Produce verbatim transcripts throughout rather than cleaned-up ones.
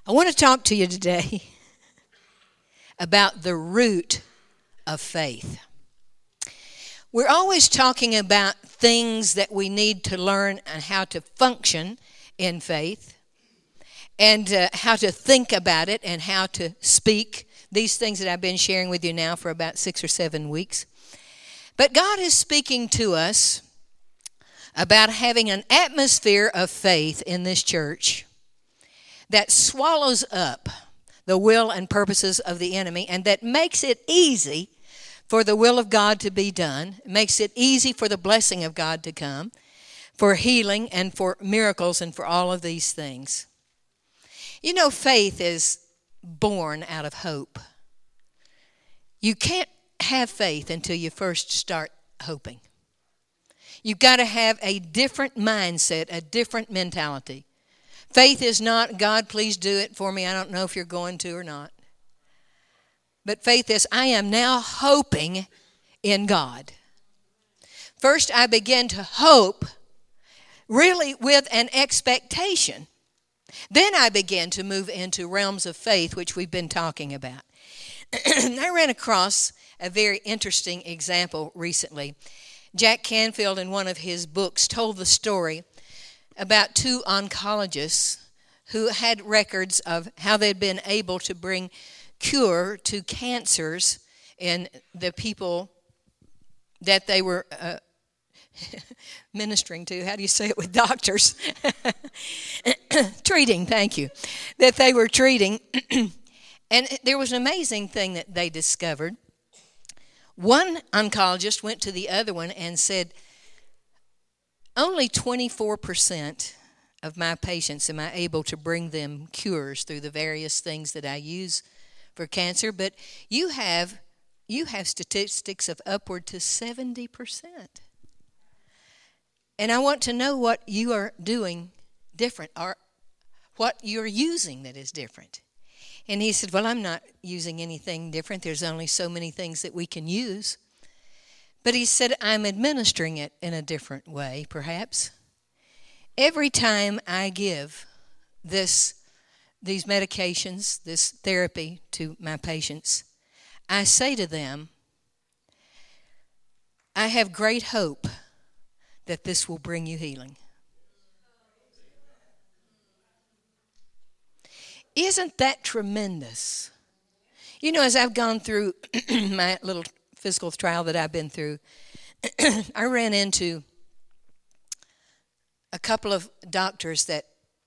I want to talk to you today about the root of faith. We're always talking about things that we need to learn and how to function in faith and uh, how to think about it and how to speak. These things that I've been sharing with you now for about six or seven weeks. But God is speaking to us about having an atmosphere of faith in this church that swallows up the will and purposes of the enemy and that makes it easy for the will of God to be done, makes it easy for the blessing of God to come, for healing and for miracles and for all of these things. You know, faith is born out of hope. You can't have faith until you first start hoping. You've got to have a different mindset, a different mentality. Faith is not, God, please do it for me. I don't know if you're going to or not. But faith is, I am now hoping in God. First, I begin to hope really with an expectation. Then I begin to move into realms of faith, which we've been talking about. I ran across a very interesting example recently. Jack Canfield, in one of his books, told the story about two oncologists who had records of how they'd been able to bring cure to cancers in the people that they were uh, ministering to. How do you say it with doctors? Treating, thank you. That they were treating. And there was an amazing thing that they discovered. One oncologist went to the other one and said, only twenty-four percent of my patients am I able to bring them cures through the various things that I use for cancer, but you have you have statistics of upward to seventy percent. And I want to know what you are doing different, or what you're using that is different. And he said, well, I'm not using anything different. There's only so many things that we can use. But he said, I'm administering it in a different way, perhaps. Every time I give this, these medications, this therapy to my patients, I say to them, I have great hope that this will bring you healing. Isn't that tremendous? You know, as I've gone through my little physical trial that I've been through, I ran into a couple of doctors that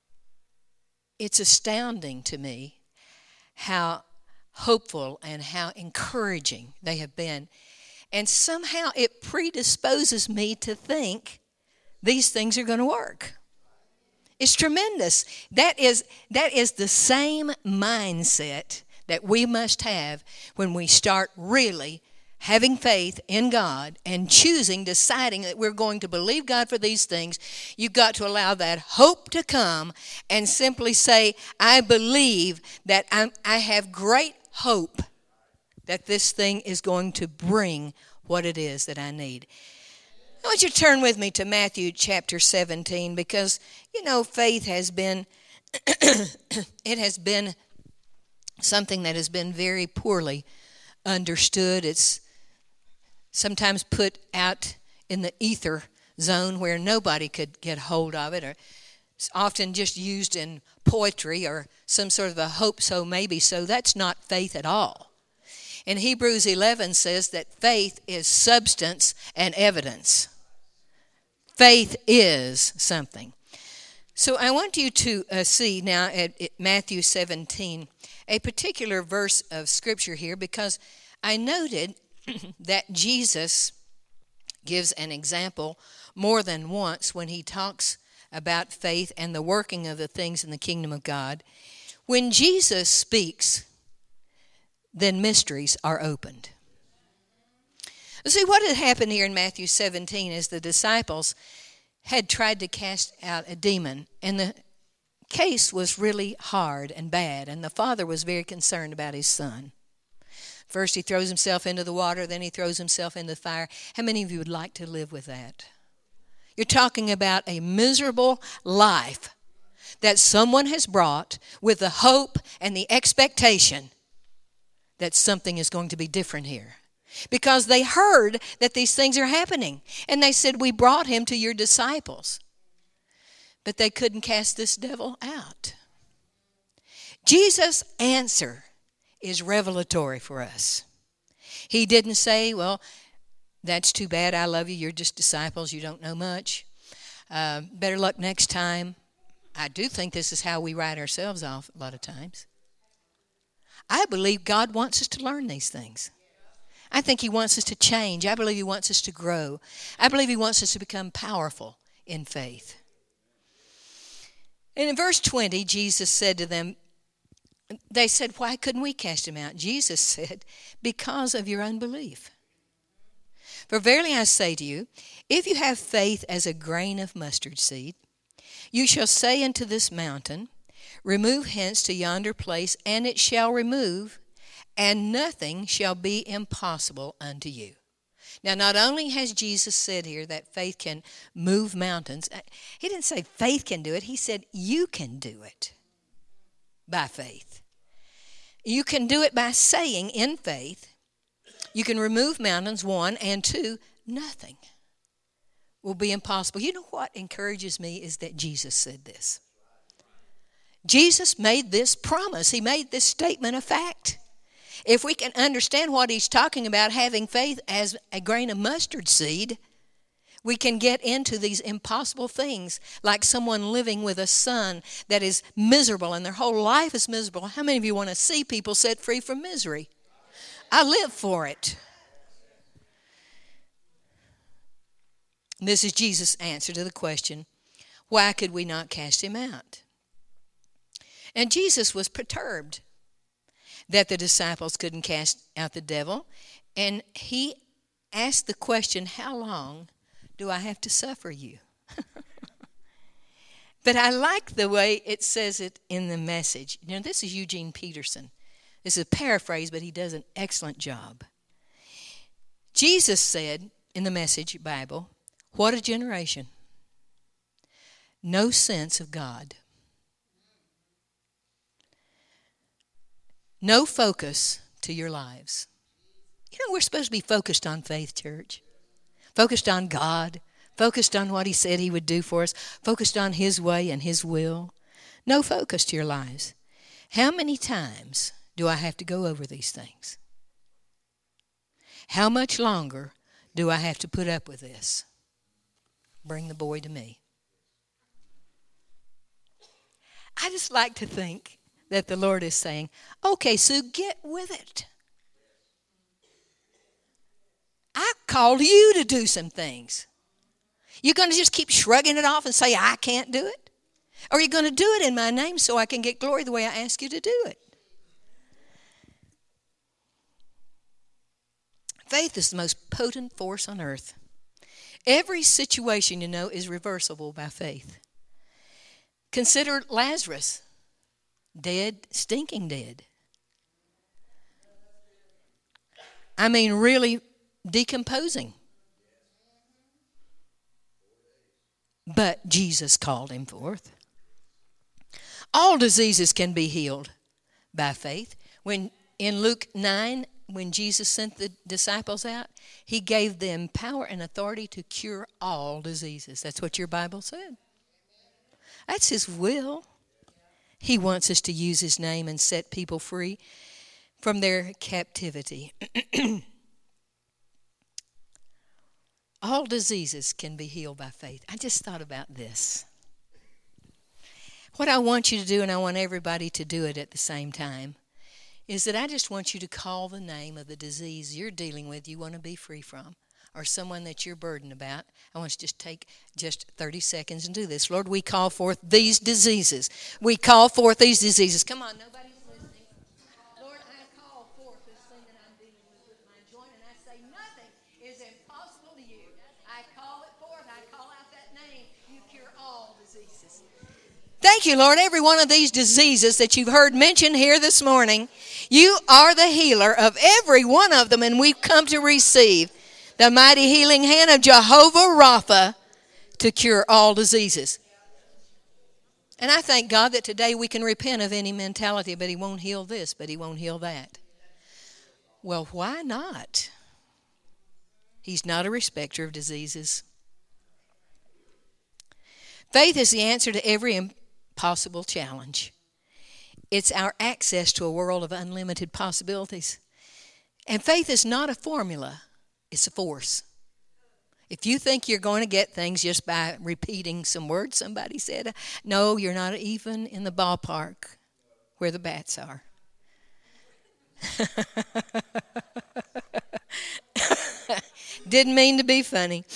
it's astounding to me how hopeful and how encouraging they have been. And somehow it predisposes me to think these things are going to work. It's tremendous. That is, that is the same mindset that we must have when we start really having faith in God and choosing, deciding that we're going to believe God for these things. You've got to allow that hope to come and simply say, I believe that I'm, I have great hope that this thing is going to bring what it is that I need. I want you to turn with me to Matthew chapter seventeen, because, you know, faith has been, it has been something that has been very poorly understood. It's sometimes put out in the ether zone where nobody could get hold of it, or it's often just used in poetry or some sort of a hope so, maybe so. That's not faith at all. And Hebrews eleven says that faith is substance and evidence. Faith is something. So I want you to uh, see now at, at Matthew seventeen a particular verse of Scripture here, because I noted that Jesus gives an example more than once when he talks about faith and the working of the things in the kingdom of God. When Jesus speaks, then mysteries are opened. See, what had happened here in Matthew seventeen is the disciples had tried to cast out a demon, and the case was really hard and bad, and the father was very concerned about his son. First he throws himself into the water, then he throws himself into the fire. How many of you would like to live with that? You're talking about a miserable life that someone has brought with the hope and the expectation that something is going to be different here. Because they heard that these things are happening. And they said, we brought him to your disciples. But they couldn't cast this devil out. Jesus' answer is revelatory for us. He didn't say, well, that's too bad, I love you, you're just disciples, you don't know much. Uh, better luck next time. I do think this is how we write ourselves off a lot of times. I believe God wants us to learn these things. I think he wants us to change. I believe he wants us to grow. I believe he wants us to become powerful in faith. And in verse twenty, Jesus said to them, they said, why couldn't we cast him out? Jesus said, because of your unbelief. For verily I say to you, if you have faith as a grain of mustard seed, you shall say unto this mountain, remove hence to yonder place, and it shall remove, and nothing shall be impossible unto you. Now, not only has Jesus said here that faith can move mountains, he didn't say faith can do it. He said you can do it by faith. You can do it by saying in faith, you can remove mountains, one, and two, nothing will be impossible. You know what encourages me is that Jesus said this. Jesus made this promise. He made this statement of fact. If we can understand what he's talking about, having faith as a grain of mustard seed, we can get into these impossible things, like someone living with a son that is miserable and their whole life is miserable. How many of you want to see people set free from misery? I live for it. This is Jesus' answer to the question, why could we not cast him out? And Jesus was perturbed that the disciples couldn't cast out the devil. And he asked the question, how long do I have to suffer you? But I like the way it says it in the Message. You know, this is Eugene Peterson. This is a paraphrase, but he does an excellent job. Jesus said in the Message Bible, what a generation. No sense of God. No focus to your lives. You know, we're supposed to be focused on faith, church. Focused on God. Focused on what he said he would do for us. Focused on his way and his will. No focus to your lives. How many times do I have to go over these things? How much longer do I have to put up with this? Bring the boy to me. I just like to think that the Lord is saying, okay, Sue, get with it. I called you to do some things. You're going to just keep shrugging it off and say, I can't do it? Or are you going to do it in my name so I can get glory the way I ask you to do it? Faith is the most potent force on earth. Every situation, you know, is reversible by faith. Consider Lazarus. Dead, stinking dead. I mean, really decomposing. But Jesus called him forth. All diseases can be healed by faith. When in Luke nine, when Jesus sent the disciples out, he gave them power and authority to cure all diseases. That's what your Bible said. That's his will. He wants us to use his name and set people free from their captivity. All diseases can be healed by faith. I just thought about this. What I want you to do, and I want everybody to do it at the same time, is that I just want you to call the name of the disease you're dealing with, you want to be free from, or someone that you're burdened about. I want you to just take just thirty seconds and do this. Lord, we call forth these diseases. We call forth these diseases. Come on, nobody's listening. Lord, I call forth this thing that I'm dealing with with my joint, and I say nothing is impossible to you. I call it forth. I call out that name. You cure all diseases. Thank you, Lord. Every one of these diseases that you've heard mentioned here this morning, you are the healer of every one of them, and we've come to receive the mighty healing hand of Jehovah Rapha to cure all diseases. And I thank God that today we can repent of any mentality, but He won't heal this, but He won't heal that. Well, why not? He's not a respecter of diseases. Faith is the answer to every impossible challenge. It's our access to a world of unlimited possibilities. And faith is not a formula, it's a force. If you think you're going to get things just by repeating some words somebody said, no, you're not even in the ballpark where the bats are. Didn't mean to be funny.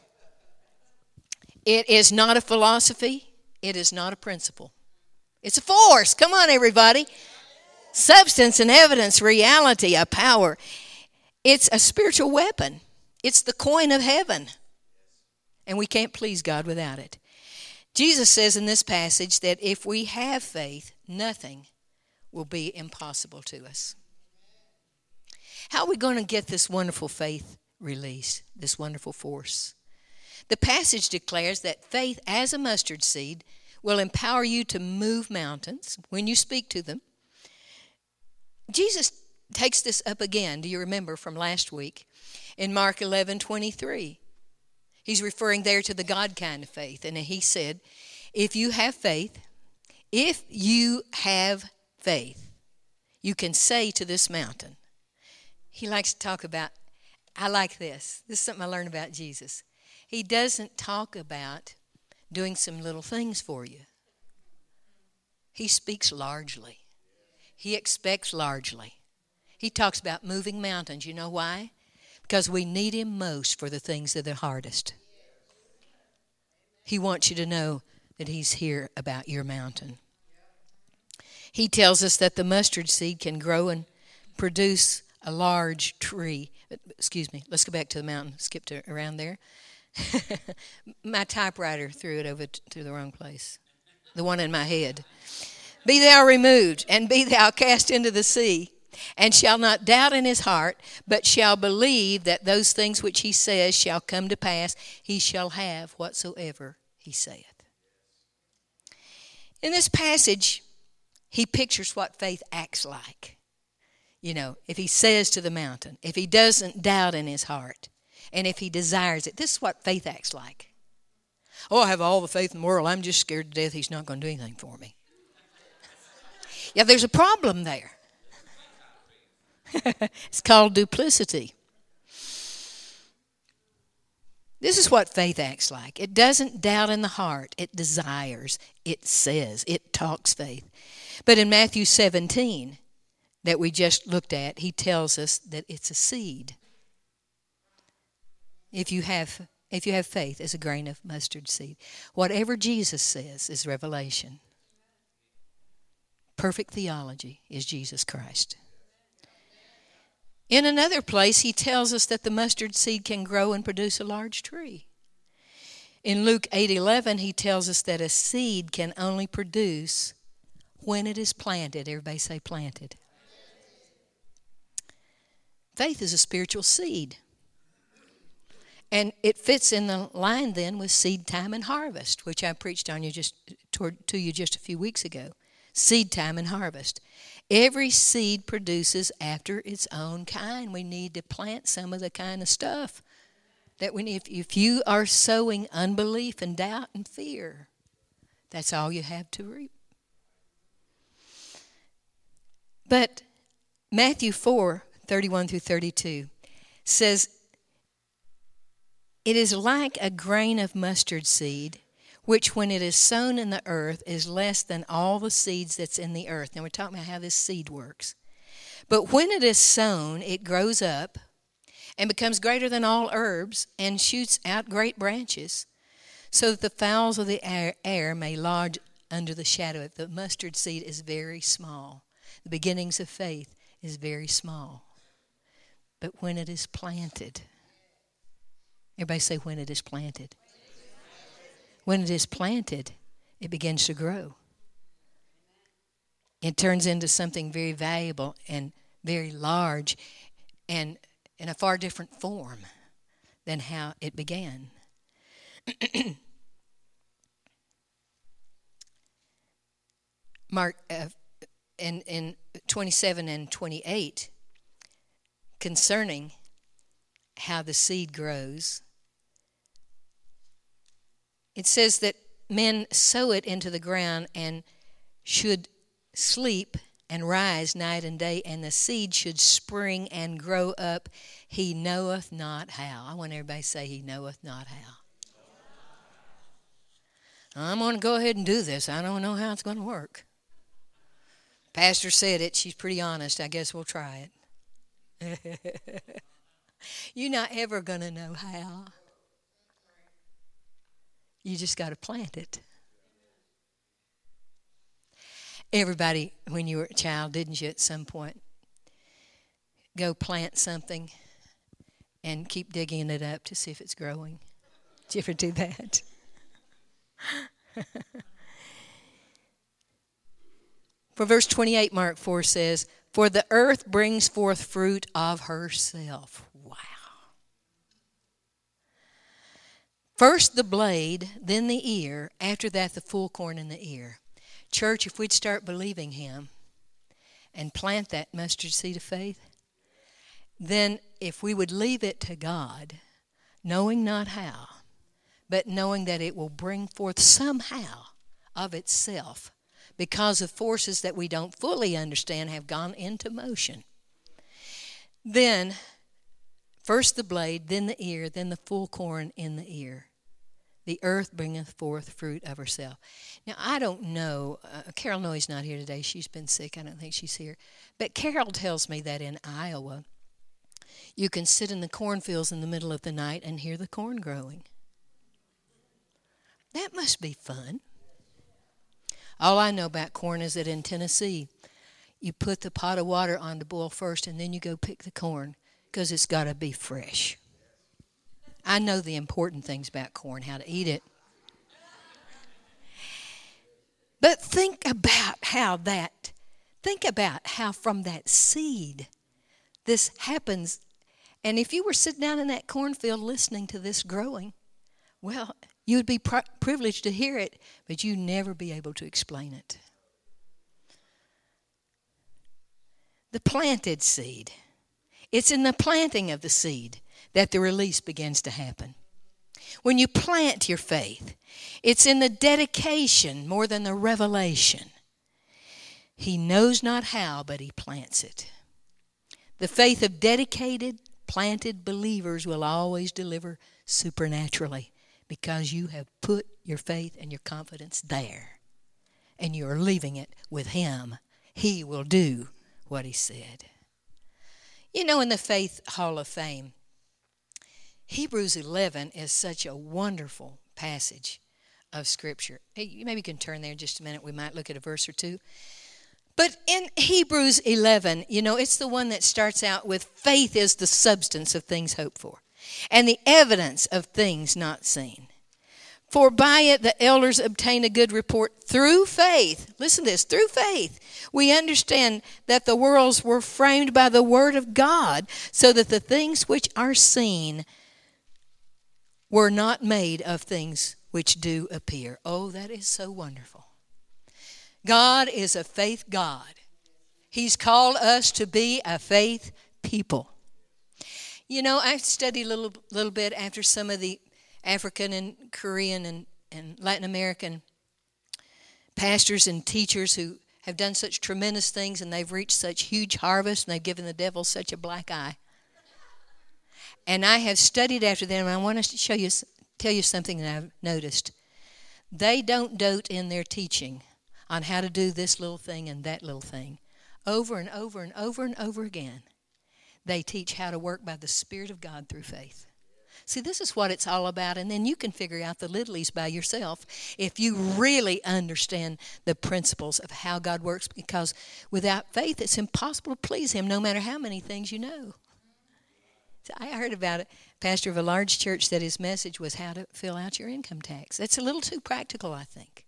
It is not a philosophy. It is not a principle. It's a force. Come on, everybody. Substance and evidence, reality, a power. It's a spiritual weapon. It's the coin of heaven. And we can't please God without it. Jesus says in this passage that if we have faith, nothing will be impossible to us. How are we going to get this wonderful faith release, this wonderful force? The passage declares that faith as a mustard seed will empower you to move mountains when you speak to them. Jesus takes this up again, do you remember from last week, in Mark eleven twenty-three. He's referring there to the God kind of faith. And he said, if you have faith, if you have faith, you can say to this mountain. He likes to talk about, I like this. This is something I learned about Jesus. He doesn't talk about doing some little things for you. He speaks largely. He expects largely. He talks about moving mountains. You know why? Because we need Him most for the things that are hardest. He wants you to know that He's here about your mountain. He tells us that the mustard seed can grow and produce a large tree. Excuse me, let's go back to the mountain. Skip to around there. My typewriter threw it over t- to the wrong place. The one in my head. Be thou removed, and be thou cast into the sea, and shall not doubt in his heart, but shall believe that those things which he says shall come to pass. He shall have whatsoever he saith. In this passage, he pictures what faith acts like. You know, if he says to the mountain, if he doesn't doubt in his heart, and if he desires it, this is what faith acts like. Oh, I have all the faith in the world. I'm just scared to death He's not going to do anything for me. Yeah, there's a problem there. It's called duplicity. This is what faith acts like. It doesn't doubt in the heart. It desires. It says. It talks faith. But in Matthew seventeen, that we just looked at, he tells us that it's a seed. If you have if you have faith as a grain of mustard seed, whatever Jesus says is revelation. Perfect theology is Jesus Christ. In another place, he tells us that the mustard seed can grow and produce a large tree. In Luke eight eleven, he tells us that a seed can only produce when it is planted. Everybody say planted. Faith is a spiritual seed. And it fits in the line then with seed time and harvest, which I preached on you just toward, to you just a few weeks ago. Seed time and harvest. Every seed produces after its own kind. We need to plant some of the kind of stuff that we need. If, if you are sowing unbelief and doubt and fear, that's all you have to reap. But Matthew four, thirty-one through thirty-two says, it is like a grain of mustard seed, which when it is sown in the earth is less than all the seeds that's in the earth. Now we're talking about how this seed works. But when it is sown, it grows up and becomes greater than all herbs and shoots out great branches, so that the fowls of the air, air may lodge under the shadow of it. The mustard seed is very small. The beginnings of faith is very small. But when it is planted, everybody say when it is planted. When it is planted, it begins to grow. It turns into something very valuable and very large and in a far different form than how it began. Mark uh, in, in twenty-seven and twenty-eight, concerning how the seed grows, it says that men sow it into the ground and should sleep and rise night and day, and the seed should spring and grow up. He knoweth not how. I want everybody to say, he knoweth not how. I'm going to go ahead and do this. I don't know how it's going to work. Pastor said it. She's pretty honest. I guess we'll try it. You're not ever going to know how. You just got to plant it. Everybody, when you were a child, didn't you at some point go plant something and keep digging it up to see if it's growing? Did you ever do that? For verse twenty-eight, Mark four says, for the earth brings forth fruit of herself. Wow. First the blade, then the ear, after that the full corn in the ear. Church, if we'd start believing him and plant that mustard seed of faith, then if we would leave it to God, knowing not how, but knowing that it will bring forth somehow of itself, because of forces that we don't fully understand have gone into motion. Then, first the blade, then the ear, then the full corn in the ear. The earth bringeth forth fruit of herself. Now, I don't know. Uh, Carol Noy's not here today. She's been sick. I don't think she's here. But Carol tells me that in Iowa, you can sit in the cornfields in the middle of the night and hear the corn growing. That must be fun. All I know about corn is that in Tennessee, you put the pot of water on to boil first, and then you go pick the corn, because it's got to be fresh. I know the important things about corn, how to eat it. But think about how that, think about how from that seed this happens. And if you were sitting down in that cornfield listening to this growing, well, you would be pri- privileged to hear it, but you'd never be able to explain it. The planted seed. It's in the planting of the seed that the release begins to happen. When you plant your faith, it's in the dedication more than the revelation. He knows not how, but he plants it. The faith of dedicated, planted believers will always deliver supernaturally, because you have put your faith and your confidence there, and you are leaving it with him. He will do what he said. You know, in the Faith Hall of Fame, Hebrews eleven is such a wonderful passage of Scripture. Hey, maybe you can turn there in just a minute. We might look at a verse or two. But in Hebrews eleven, you know, it's the one that starts out with, faith is the substance of things hoped for, and the evidence of things not seen. For by it the elders obtained a good report through faith. Listen to this, through faith. We understand that the worlds were framed by the word of God, so that the things which are seen were not made of things which do appear. Oh, that is so wonderful. God is a faith God. He's called us to be a faith people. You know, I studied a little, little bit after some of the African and Korean and, and Latin American pastors and teachers who have done such tremendous things, and they've reached such huge harvests, and they've given the devil such a black eye. And I have studied after them, and I want to show you, tell you something that I've noticed. They don't dote in their teaching on how to do this little thing and that little thing. Over and over and over and over again, they teach how to work by the Spirit of God through faith. See, this is what it's all about, and then you can figure out the littlies by yourself if you really understand the principles of how God works, because without faith, it's impossible to please him, no matter how many things you know. So I heard about a pastor of a large church that his message was how to fill out your income tax. That's a little too practical, I think.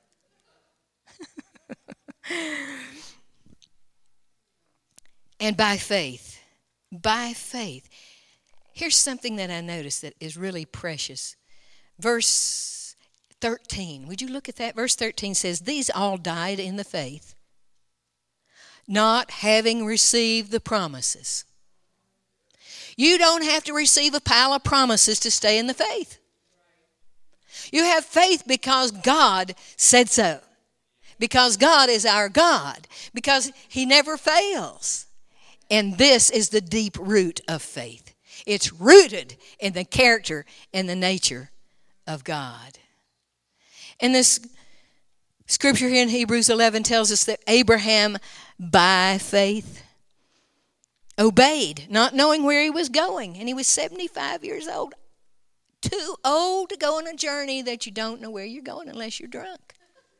And by faith, by faith. Here's something that I noticed that is really precious. Verse thirteen. Would you look at that? Verse thirteen says, these all died in the faith, not having received the promises. You don't have to receive a pile of promises to stay in the faith. You have faith because God said so. Because God is our God. Because He never fails. And this is the deep root of faith. It's rooted in the character and the nature of God. And this scripture here in Hebrews eleven tells us that Abraham, by faith, obeyed, not knowing where he was going. And he was seventy-five years old. Too old to go on a journey that you don't know where you're going unless you're drunk.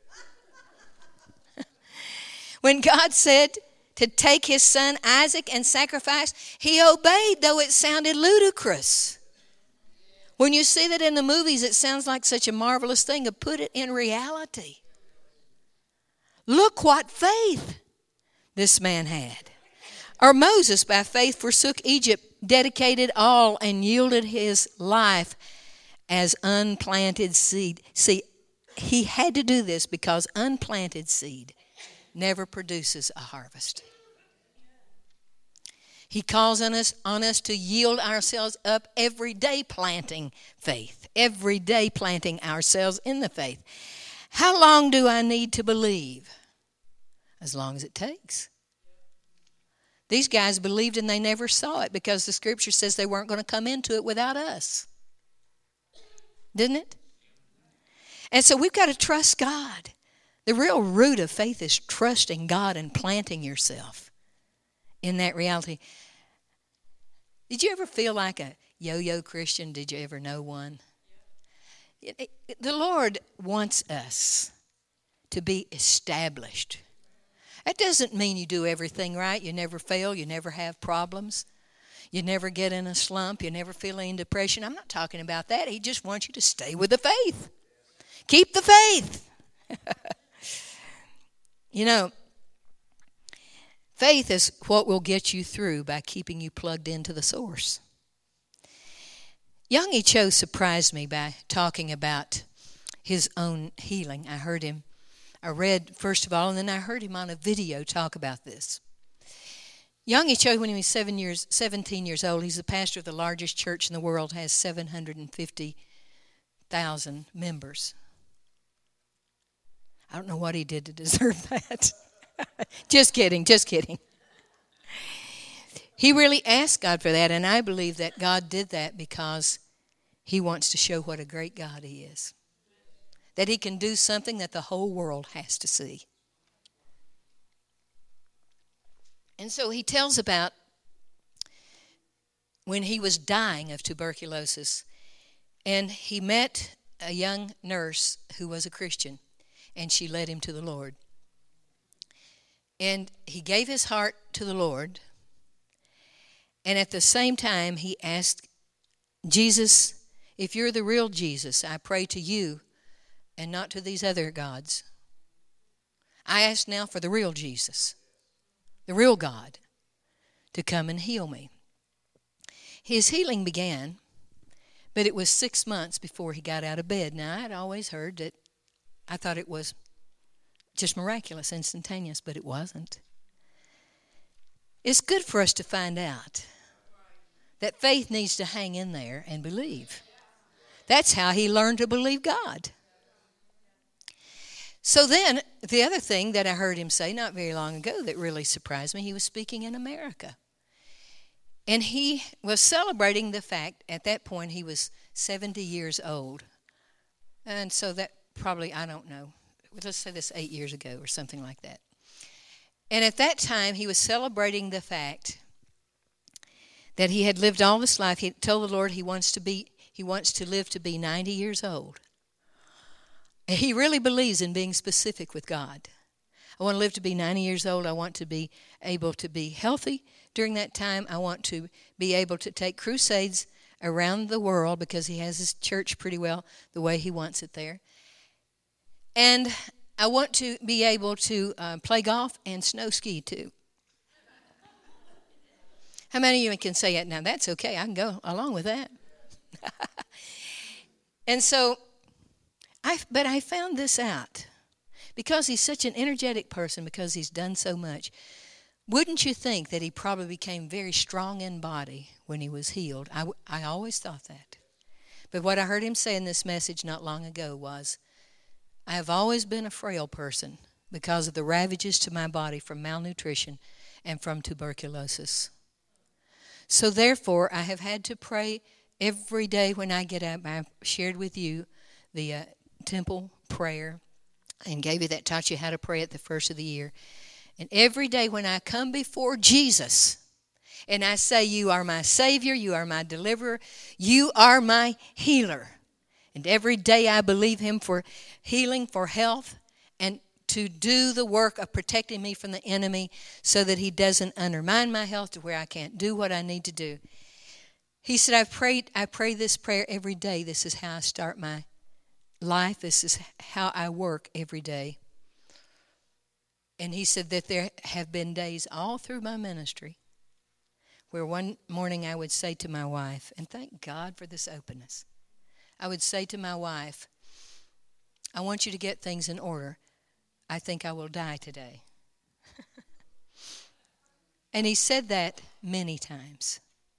When God said to take his son Isaac and sacrifice, he obeyed, though it sounded ludicrous. When you see that in the movies, it sounds like such a marvelous thing. But put it in reality. Look what faith this man had. Or Moses, by faith, forsook Egypt, dedicated all, and yielded his life as unplanted seed. See, he had to do this because unplanted seed never produces a harvest. He calls on us, on us to yield ourselves up every day, planting faith. Every day planting ourselves in the faith. How long do I need to believe? As long as it takes. These guys believed and they never saw it because the scripture says they weren't going to come into it without us. Didn't it? And so we've got to trust God. The real root of faith is trusting God and planting yourself in that reality. Did you ever feel like a yo-yo Christian? Did you ever know one? The Lord wants us to be established. That doesn't mean you do everything right. You never fail. You never have problems. You never get in a slump. You never feel any depression. I'm not talking about that. He just wants you to stay with the faith. Keep the faith. You know, faith is what will get you through by keeping you plugged into the source. Young Cho surprised me by talking about his own healing. I heard him, I read first of all, and then I heard him on a video talk about this. Young Cho, when he was seven years, seventeen years old, he's the pastor of the largest church in the world, has seven hundred fifty thousand members. I don't know what he did to deserve that. Just kidding, just kidding. He really asked God for that, and I believe that God did that because he wants to show what a great God he is. That he can do something that the whole world has to see. And so he tells about when he was dying of tuberculosis, and he met a young nurse who was a Christian, and she led him to the Lord. And he gave his heart to the Lord, and at the same time he asked, Jesus, if you're the real Jesus, I pray to you and not to these other gods. I ask now for the real Jesus, the real God, to come and heal me. His healing began, but it was six months before he got out of bed. Now, I had always heard that, I thought it was just miraculous, instantaneous, but it wasn't. It's good for us to find out that faith needs to hang in there and believe. That's how he learned to believe God. So then, the other thing that I heard him say not very long ago that really surprised me, he was speaking in America. And he was celebrating the fact, at that point he was seventy years old. And so that probably, I don't know, let's say this eight years ago or something like that. And at that time, he was celebrating the fact that he had lived all this life. He told the Lord he wants to be, he wants to live to be ninety years old. And he really believes in being specific with God. I want to live to be ninety years old. I want to be able to be healthy during that time. I want to be able to take crusades around the world because he has his church pretty well the way he wants it there. And I want to be able to uh, play golf and snow ski too. How many of you can say that? Now that's okay. I can go along with that. And so I, but I found this out. Because he's such an energetic person, because he's done so much, wouldn't you think that he probably became very strong in body when he was healed? I, I always thought that. But what I heard him say in this message not long ago was, I have always been a frail person because of the ravages to my body from malnutrition and from tuberculosis. So therefore, I have had to pray every day when I get up. I shared with you the uh, temple prayer and gave you that, taught you how to pray at the first of the year. And every day when I come before Jesus and I say, you are my Savior, you are my deliverer, you are my healer. And every day I believe him for healing, for health, and to do the work of protecting me from the enemy so that he doesn't undermine my health to where I can't do what I need to do. He said, I've prayed, I pray this prayer every day. This is how I start my life. This is how I work every day. And he said that there have been days all through my ministry where one morning I would say to my wife, and thank God for this openness, I would say to my wife, I want you to get things in order. I think I will die today. And he said that many times.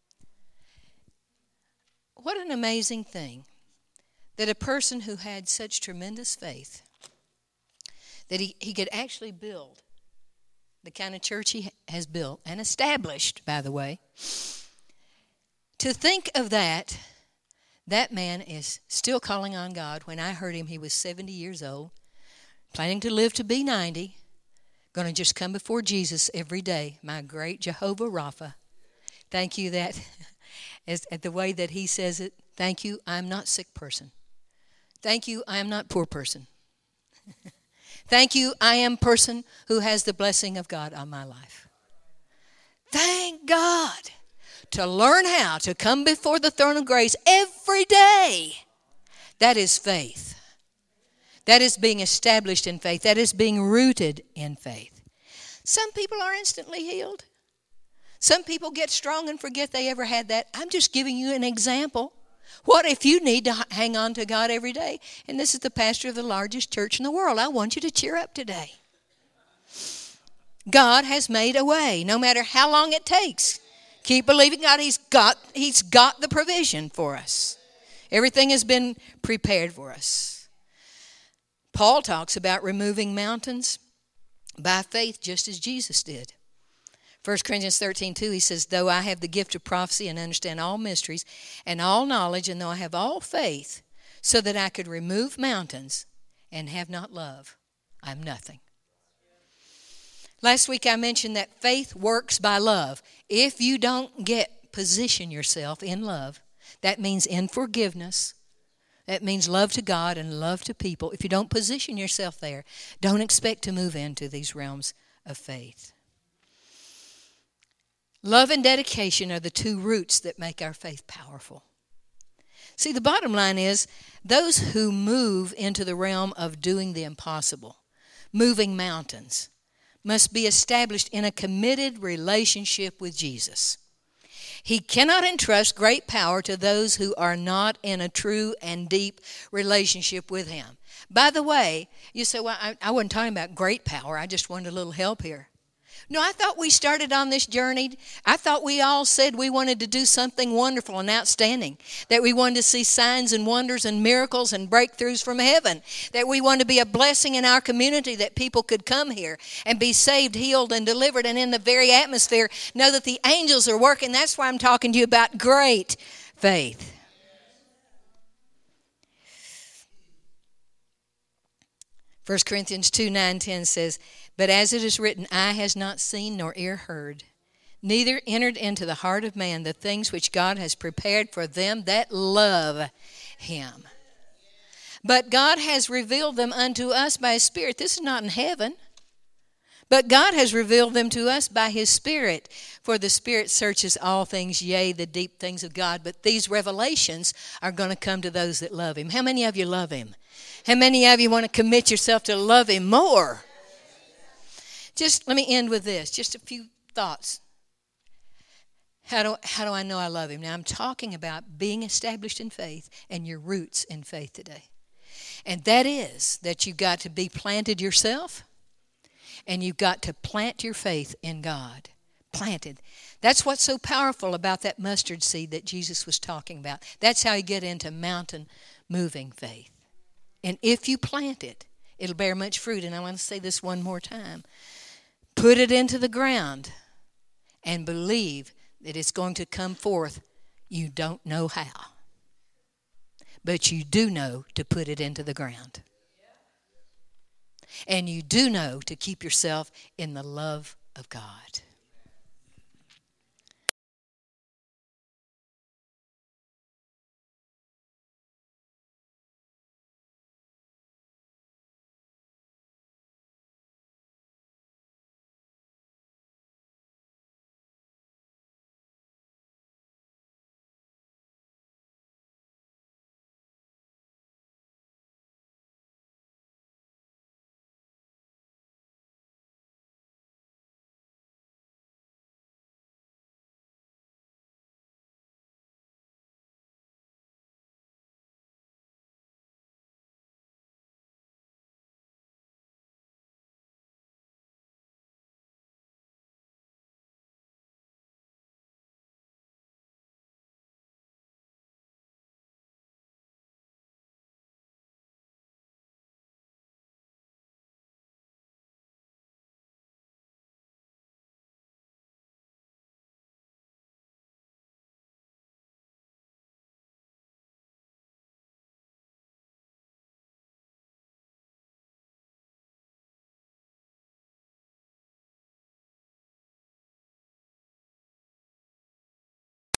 What an amazing thing that a person who had such tremendous faith, that he, he could actually build the kind of church he has built and established, by the way. To think of that, that man is still calling on God. When I heard him, he was seventy years old, planning to live to be ninety, going to just come before Jesus every day, my great Jehovah Rapha. Thank you that, as at the way that he says it, thank you, I'm not sick person. Thank you, I am not poor person. Thank you, I am person who has the blessing of God on my life. Thank God to learn how to come before the throne of grace every day. That is faith. That is being established in faith. That is being rooted in faith. Some people are instantly healed. Some people get strong and forget they ever had that. I'm just giving you an example. What if you need to hang on to God every day? And this is the pastor of the largest church in the world. I want you to cheer up today. God has made a way, no matter how long it takes. Keep believing God. He's got, he's got the provision for us. Everything has been prepared for us. Paul talks about removing mountains by faith, just as Jesus did. First Corinthians thirteen two, he says, though I have the gift of prophecy and understand all mysteries and all knowledge, and though I have all faith, so that I could remove mountains and have not love, I'm nothing. Last week I mentioned that faith works by love. If you don't get position yourself in love, that means in forgiveness. That means love to God and love to people. If you don't position yourself there, don't expect to move into these realms of faith. Love and dedication are the two roots that make our faith powerful. See, the bottom line is those who move into the realm of doing the impossible, moving mountains, must be established in a committed relationship with Jesus. He cannot entrust great power to those who are not in a true and deep relationship with him. By the way, you say, well, I, I wasn't talking about great power. I just wanted a little help here. No, I thought we started on this journey. I thought we all said we wanted to do something wonderful and outstanding, that we wanted to see signs and wonders and miracles and breakthroughs from heaven, that we wanted to be a blessing in our community, that people could come here and be saved, healed, and delivered, and in the very atmosphere know that the angels are working. That's why I'm talking to you about great faith. First Corinthians two, nine, ten says, but as it is written, eye has not seen nor ear heard, neither entered into the heart of man the things which God has prepared for them that love him. But God has revealed them unto us by his Spirit. This is not in heaven. But God has revealed them to us by his Spirit. For the Spirit searches all things, yea, the deep things of God. But these revelations are going to come to those that love him. How many of you love him? How many of you want to commit yourself to love him more? Just let me end with this. Just a few thoughts. How do, how do I know I love him? Now, I'm talking about being established in faith and your roots in faith today. And that is that you've got to be planted yourself, and you've got to plant your faith in God. Planted. That's what's so powerful about that mustard seed that Jesus was talking about. That's how you get into mountain moving faith. And if you plant it, it'll bear much fruit. And I want to say this one more time. Put it into the ground and believe that it's going to come forth. You don't know how, but you do know to put it into the ground. And you do know to keep yourself in the love of God.